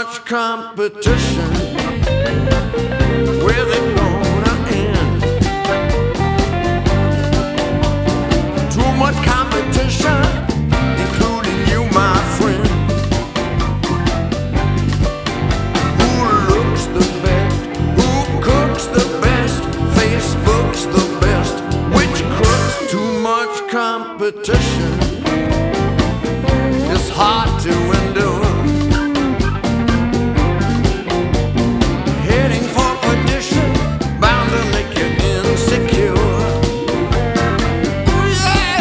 much competition. Where's it gonna end? Too much competition, including you, my friend. Who looks the best? Who cooks the best? Facebook's the best. Which crooks? Too much competition. It's hard to endure. Heading for perdition, bound to make you insecure. Oh yeah!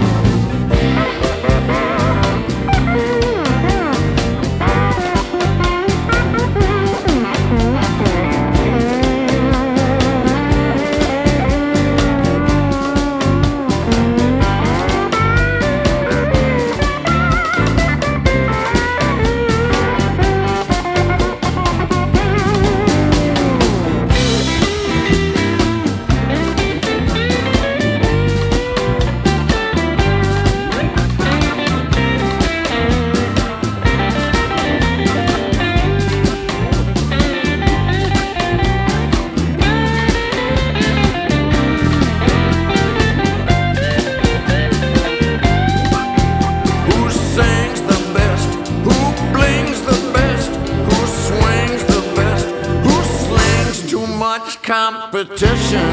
Competition,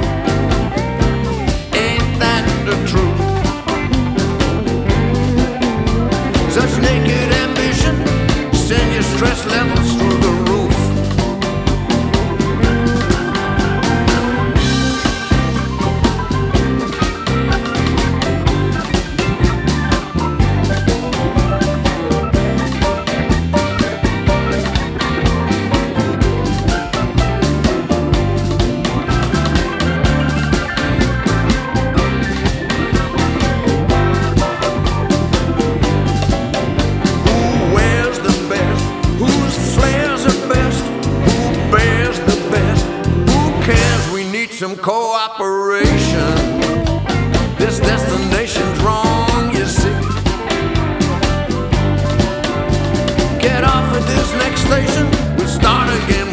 ain't that the truth? Such naked ambition send your stress levels through the roof. Some cooperation. This destination's wrong, you see. Get off at this next station, we'll start again.